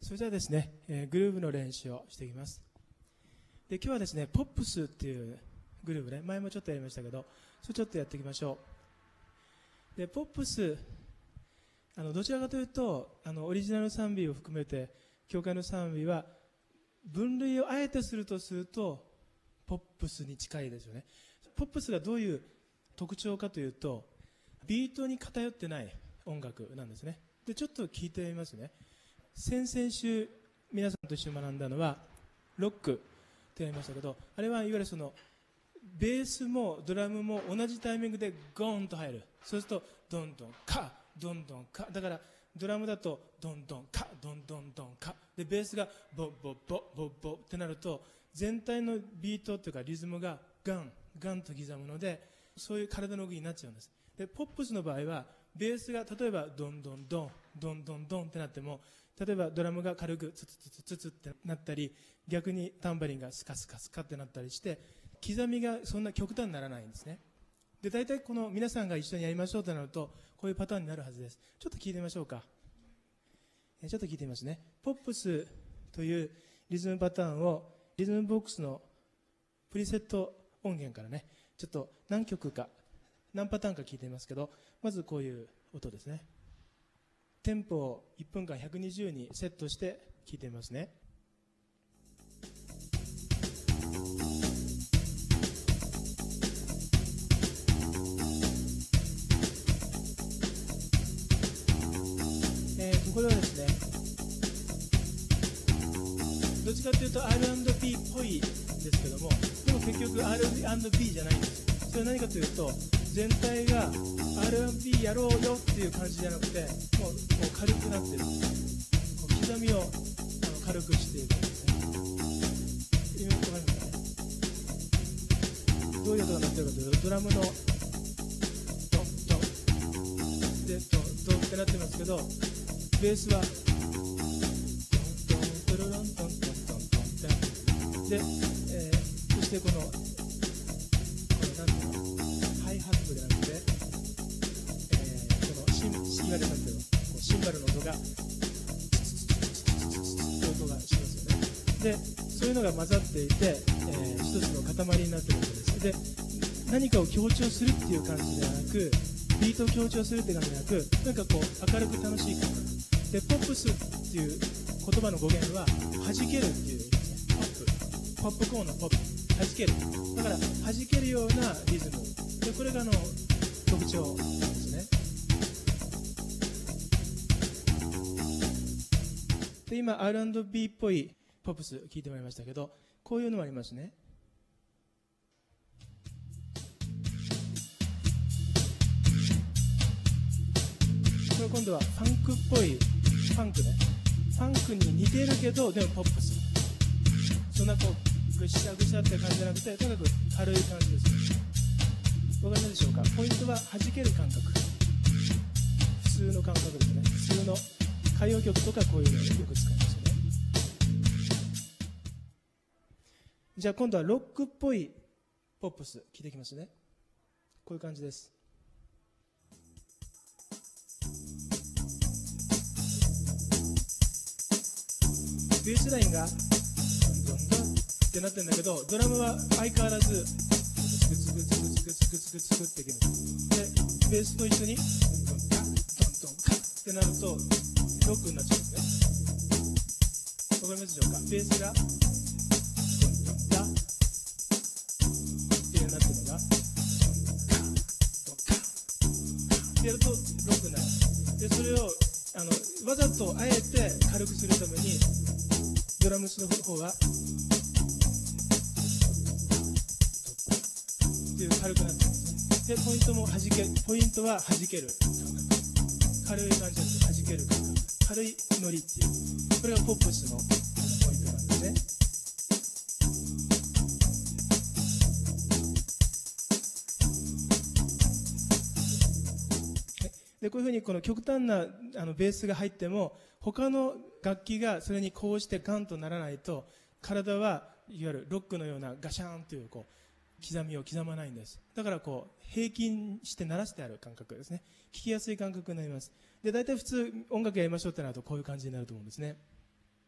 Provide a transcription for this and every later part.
それじゃあですね、グルーヴの練習をしていきます。で、今日はですね、ポップスっていうグルーヴね、前もちょっとやりましたけど、それちょっとやっていきましょう。で、ポップス、どちらかというと、オリジナル賛美を含めて、教会の賛美は、分類をあえてすると、ポップスに近いですよね。ポップスがどういう特徴かというと、ビートに偏ってない音楽なんですね。で、ちょっと聞いてみますね。先々週皆さんと一緒に学んだのはロックって言いましたけど、あれはいわゆるそのベースもドラムも同じタイミングでゴーンと入る。そうするとどんどんカどんどんカ、だからドラムだとどんどんカどんどんどんカで、ベースがボボボボボってなると全体のビートというかリズムがガンガンと刻むので、そういう体の動きになっちゃうんです。で、ポップスの場合はベースが例えばドンドンドンドンドンドンってなっても、例えばドラムが軽くツツツツツツってなったり、逆にタンバリンがスカスカスカってなったりして、刻みがそんな極端にならないんですね。で、大体この皆さんが一緒にやりましょうとなるとこういうパターンになるはずです。ちょっと聞いてみましょうか。ちょっと聞いてみますね。ポップスというリズムパターンをリズムボックスのプリセット音源からね、ちょっと何曲か何パターンか聞いてみますけど、まずこういう音ですね。テンポを1分間120にセットして聴いてみますね。これはですね、どっちかというと R&B っぽいですけども、でも結局 R&B じゃないんですよ。それは何かというと、全体が R&B やろうよっていう感じじゃなくて、もう軽くなってる。刻みを軽くしているんですね。今わかりますかね。どういう音が鳴ってるかというと、ドラムのドンドンでドンってなってますけど、ベースはドンドントロロントントントントンってで、そしてこのなんていうの、ハイハットでなくて、このシンバルなんていうの、シンバルの音が音がしますよね。で、そういうのが混ざっていて、一つの塊になっているわけです。で、何かを強調するっていう感じではなく、ビートを強調するって感じではなく、なんかこう明るく楽しい感覚で、ポップスっていう言葉の語源は弾けるっていう意味ですね。ポップコーンのポップ、弾ける。だから弾けるようなリズムで、これが特徴なんですね。で、今 R&B っぽいポップス聞いてもらいましたけど、こういうのもありますね。これ今度はファンクっぽい、ファンクね。ファンクに似てるけど、でもポップス。そんなこう、ぐしゃぐしゃって感じじゃなくて、とにかく軽い感じです。わかりますでしょうか。ポイントは弾ける感覚。普通の感覚ですね。普通の歌謡曲とかこういうのをよく使いますよね。じゃあ今度はロックっぽいポップス、聞いていきますね。こういう感じです。ベースラインがドンドンってなってるんだけど、ドラムは相変わらずグツグツグツグツグツグツグツっていくんです。で、ベースと一緒にドンドンカッドンドンカッってなるとロックになっちゃうんですね。わかりますでしょうか。ベースがドンドンダってなってるのがドンドンカッってやるとロックになる。で、それをわざとあえて軽くするためにドラムスの方はっていう軽くなってるんですね。で、ポイントは弾ける感覚、軽い感じです。弾ける感覚、軽いノリっていう、これがポップスのポイントなんですね。で、こういうふうにこの極端なベースが入っても他の楽器がそれにこうしてガンとならないと、体はいわゆるロックのようなガシャーンという刻みを刻まないんです。だから平均して鳴らしてある感覚ですね。聞きやすい感覚になります。で、大体普通音楽やりましょうってなるとこういう感じになると思うんですね。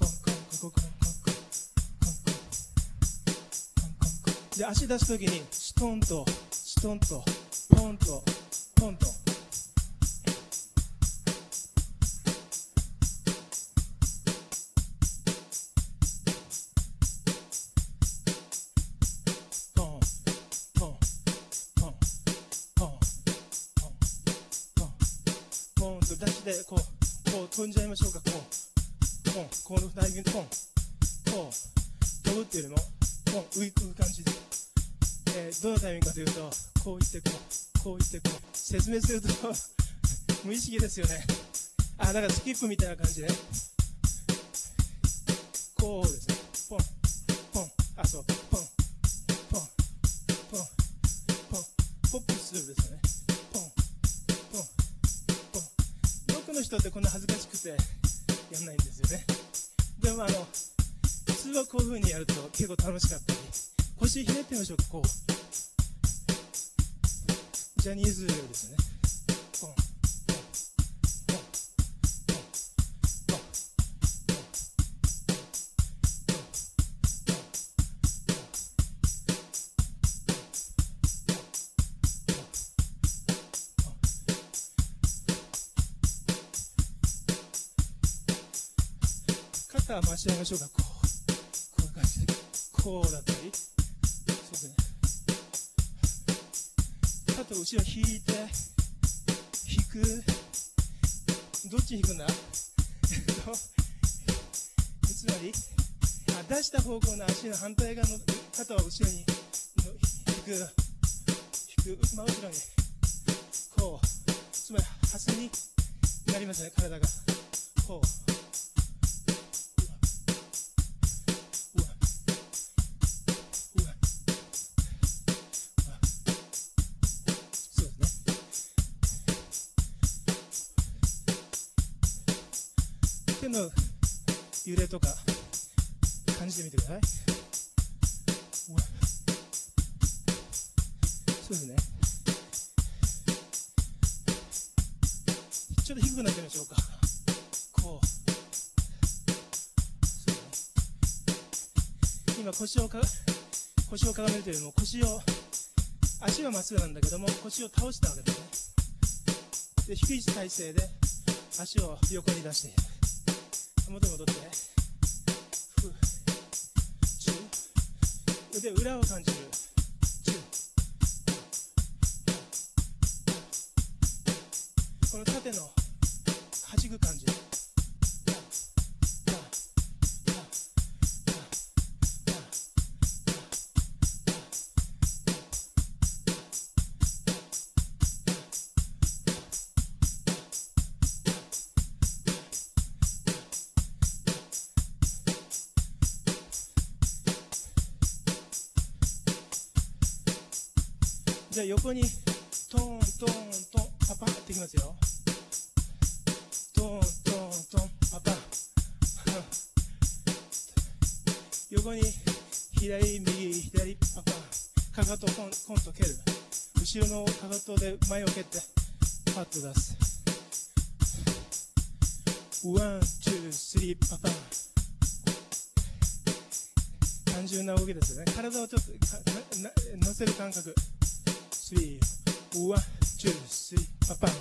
で足出すときにシトンとシトンとポンとポンとポンポンポンポンポンポンと出しでこう飛んじゃいましょうか。こうポンこのタイミングでポンこう飛ぶっていうよりもポン浮く感じで。どのタイミングかというと、こういってこう、こういってこう、説明すると無意識ですよね。だからスキップみたいな感じで、こうですね、ポン、ポン、そう、ポン、ポン、ポン、ポン、ポップスですよね。ポン、ポン、ポン。よくプの人ってこんな恥ずかしくてやんないんですよね。でも普通はこういう風にやると結構楽しかったり、腰ひねってみましょうか。こうジャニーズですよね。ポンポンポンポンポンポン肩は回しちゃいましょうか。こういう感じで、こうだったり、そうですね。肩を後ろ引いて、引く、どっち引くんだつまり出した方向の足の反対側の肩を後ろに引く、真後ろにこう、つまりハスになりますね。体がこう、手の揺れとか感じてみてください。そうですね。ちょっと低くなってみましょうか。こう。そうですね。今腰をかがめるというよりも足はまっすぐなんだけども腰を倒したわけですね。で、低い体勢で足を横に出している。元に戻って、腕裏を感じる。この縦の弾く感じ。じゃあ横にトントントンパパっていきますよ。トントントンパパ横に左右左パパ、かかとコンと蹴る。後ろのかかとで前を蹴ってパッと出す。ワンツースリーパパ。単純な動きですね。体をちょっと乗せる感覚。ワン、ツー、スリー、パパン。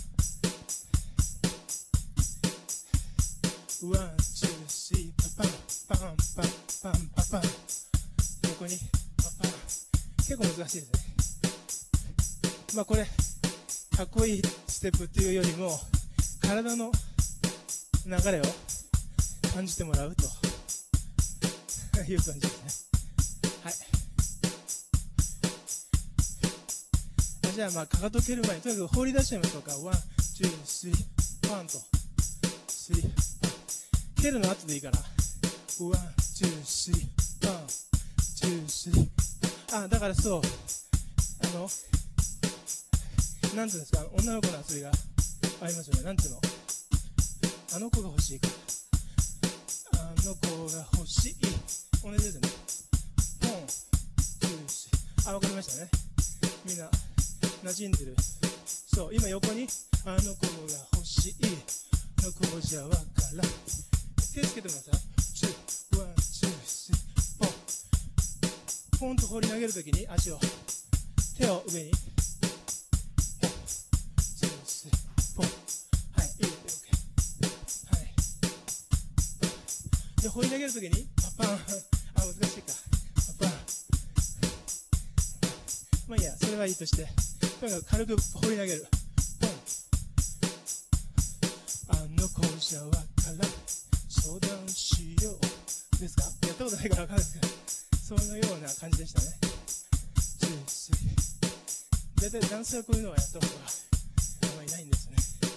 ワン、ツー、スリー、パパン、パン、パン、パン、パパン。横に、パパン。結構難しいですね。まあこれ、かっこいいステップっていうよりも、体の流れを感じてもらうという感じですね。はい。じゃあかかと蹴る前にとにかく放り出しちゃいましょうか。ワン、ツー、スリー、パンと、スリー、パン。蹴るの後でいいから。ワン、ツー、スリー、パン、ツー、スリー。だからそう、なんていうんですか、女の子の遊びがありますよね。なんていうの、あの子が欲しいか。あの子が欲しい。同じですよね。ポン、ツー、スリー。わかりましたね。みんな。馴染んでる。そう、今横にあの子が欲しいの子じゃわからん。手つけてください。ワン、ツー、スリー、ポン。ポンと放り投げるときに手を上に。ポン、ツー、スリー、ポン。はい、いいよ、OK。はい。で、放り投げるときにパパン。難しいか。パパン。まあいいや、それはいいとして。とにかく軽く放り投げる。ポン。あの子じゃわからん。相談しよう。ですか？やったことないからわかんないですけど、そのような感じでしたね。大体男性はこういうのはやったことがあんまりないんですね。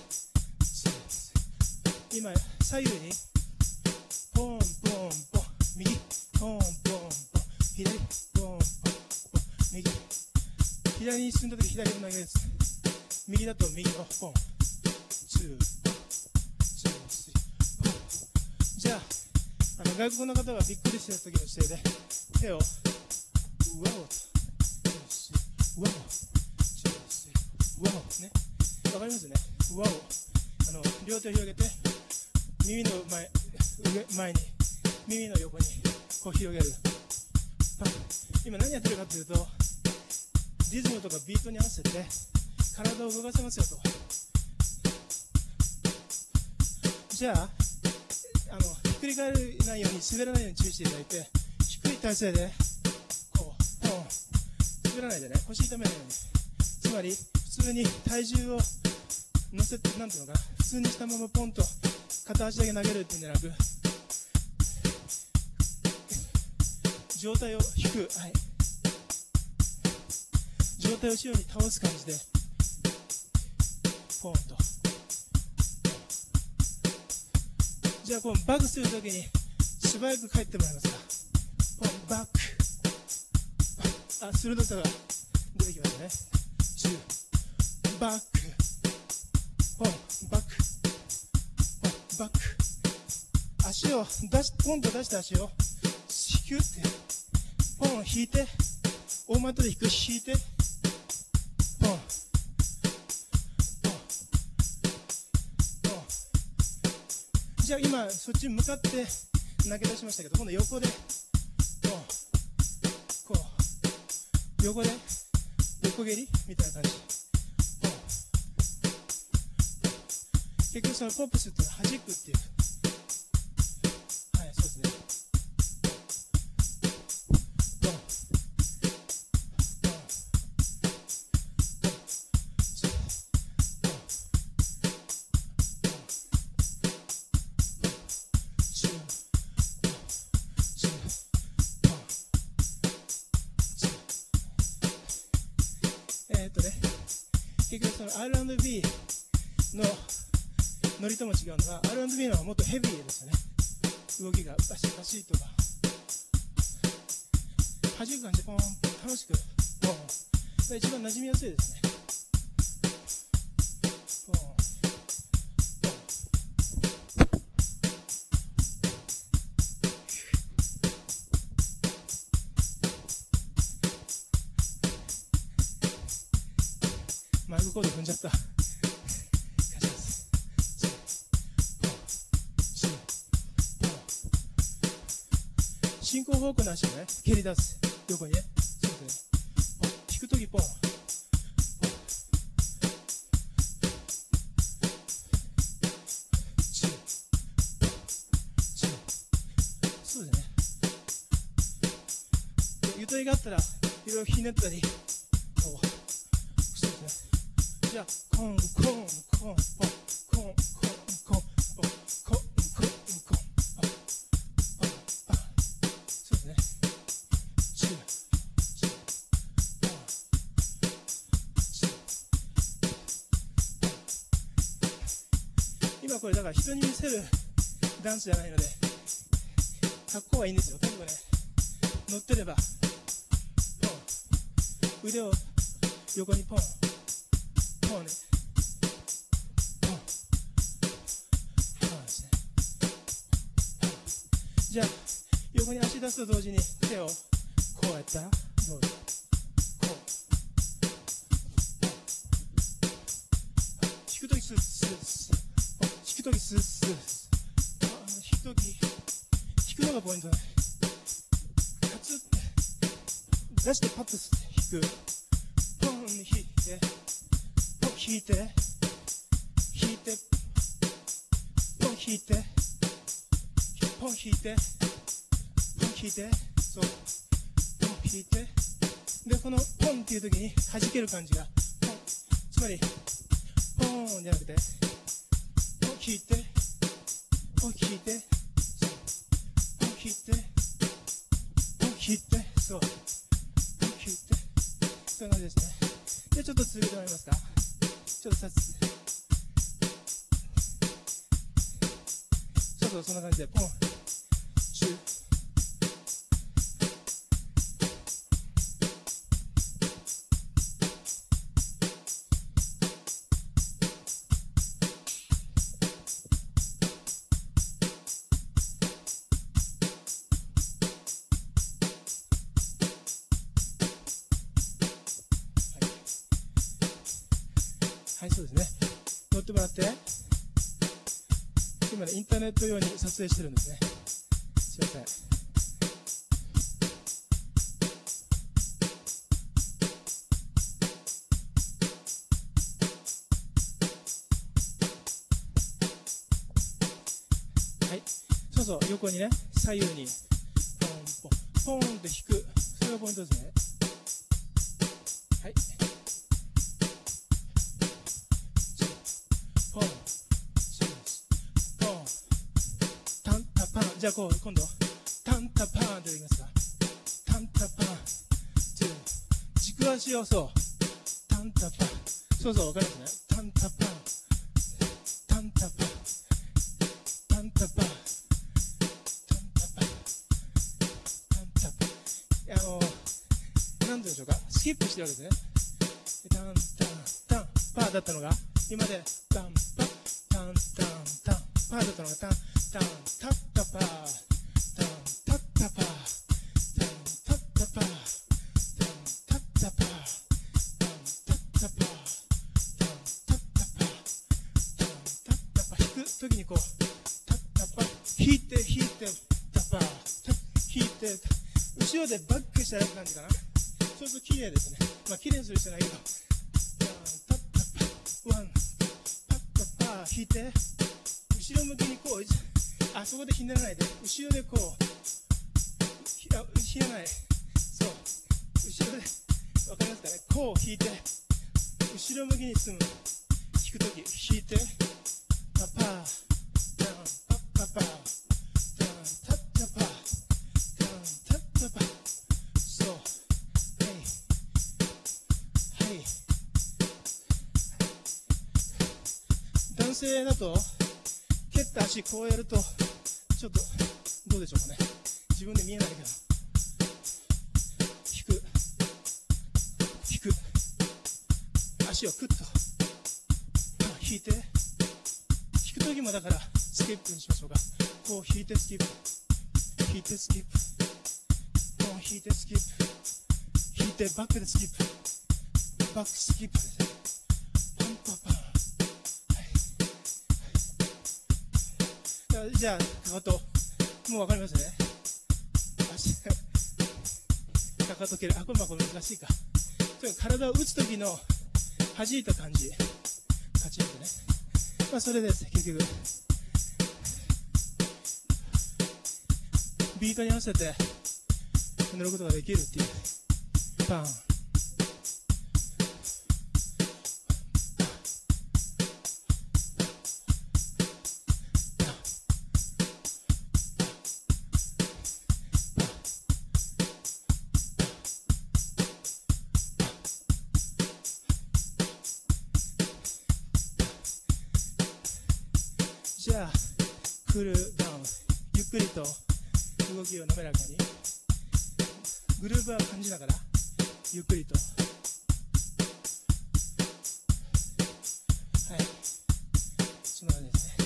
今、左右に、ポンポンポン、右、ポンポンポン、左、ポンポンポン、右。左に進んだとき左を投げです。右だと右のポン、ツー、 外国の方がびっくりしてる時の姿勢で手をワオとワオワオね、わかりますね。ワオ、両手を広げて耳の前に耳の横にこう広げる。今何やってるかというと、リズムとかビートに合わせて体を動かせますよと。じゃあ、ひっくり返らないように、滑らないように注意していただいて、低い体勢でこうポン、滑らないでね、腰痛めないように。つまり普通に体重を乗せて、なんていうのかな、普通にしたままポンと片足だけ投げるっていうんじゃなく、上体を引く、はい、上体を後ろに倒す感じでポンと。じゃあこうバックするときに素早く帰ってもらえますか。ポンバック、鋭さが出てきましたね。バックポンバックポンバック、足をポンと出した足をヒュッてポン引いて、大股で引いてポンポンポン。じゃあ今そっちに向かって投げ出しましたけど、今度横でポン、こう横で横蹴りみたいな感じ。ポン、結局そのポップスっていうのは弾くっていう、はい、そうですね。結局その R&B のノリとも違うのは、 R&B の方がもっとヘビーですよね。動きがバシバシとか弾く感じでポン、楽しくポンが一番馴染みやすいですね。ポンポン、マイクコード踏んじゃった。進行方向の足をね、蹴り出す。横にね。そうですね。引くときポン。そうですね。ゆとりがあったら、いろいろひねったり、こう。そうですね。じゃあ、コン、コン、コン、ポン、コン、コン、コン、コン、コン、コン、コン、コン、そうですね。今これだから人に見せるダンスじゃないので、格好はいいんですよ。例えばね、乗ってれば、ポン、腕を横にポン、ポンね、ポン、ポンですね。じゃあ、横に足出すと同時に手をこうやったら、どうぞ。こう。引くときスースースー。引くときスースースー。引くとき、引くのがポイントだね。カツって出してパッと引く。ポンに引いて、ポン引いて、引いて、ポン引いて、ポン引いて、ポン引いて、そう、ポン引いて、で、このポンっていう時に弾ける感じが、ポン、つまり、ポーンじゃなくて、ポン引いて、ポン引いて、そう、ポン引いて、ポン引いて、そう、ポン引いて、そういう感じですね。で、ちょっと続けてもらえますか。ちょっとそう、そんな感じで、ポン、シュー、 はい、そうですね。乗ってもらって。今ね、インターネット用に撮影してるんですね。すいません。はい。そうそう、横にね、左右に、ポンポン、ポンって引く。それがポイントですね。はい。ポン、ポン、タンタパン。じゃあこう、今度、タンタパンってできますか？タンタパン。軸足をそう、タンタパン。そうそう、わかりますね。タンタパン。タンタパン。タンタパン。なんていうんでしょうか、スキップしてるわけですね。タンタンタンパーだったのが、今でタンパタンタンタンパーだったのが、タンタンタッタパー、タンタッタパー、タンタッタパー、タンタッタパー、タンタッタパー、タンタッタパー、タンタッタパー。弾くときにこう、タッタパー、弾いてタッパー、弾いて、後ろでバックしたやつ感じかな。そうすると綺麗ですね。まあ綺麗にする必要ないけど、タッタッパ、ワン、パッタッパー、引いて、後ろ向きにこう、あそこでひねらないで、後ろでこう、ひねらない。そう、後ろで、わかりますかね。こう引いて、後ろ向きに進む。引くとき、引いて、パッパー、ダン、パッパッパー、ダン、タッタッパー、ダン、タッタッパー。そう。男性だと蹴った足こうやるとちょっとどうでしょうかね。自分で見えないけど、引く足をクッと引いて、引く時もだからスキップにしましょうか。こう引いてスキップ、引いてスキップ、こう引いてスキップ、引いてバックでスキップ、バックスキップですね。パンパパン。じゃあ、かかと、もうわかりますね。足、かかと蹴る。あ、これ難しいか。体を打つときの弾いた感じ。カチンとね。まあ、それです、結局。ビートに合わせて乗ることができるっていう。パン。じゃあ、クールダウン、ゆっくりと動きを滑らかに、グルーヴは感じながら、ゆっくりと。はい。そんな感じですね。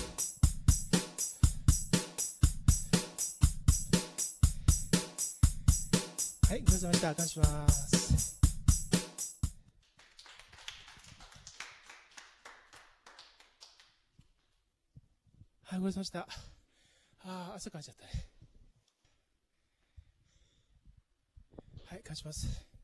はい、ごちそうさまでした。感謝します。はい、ごちそうさまでした。ああ、汗かいちゃったね。はい、感謝します。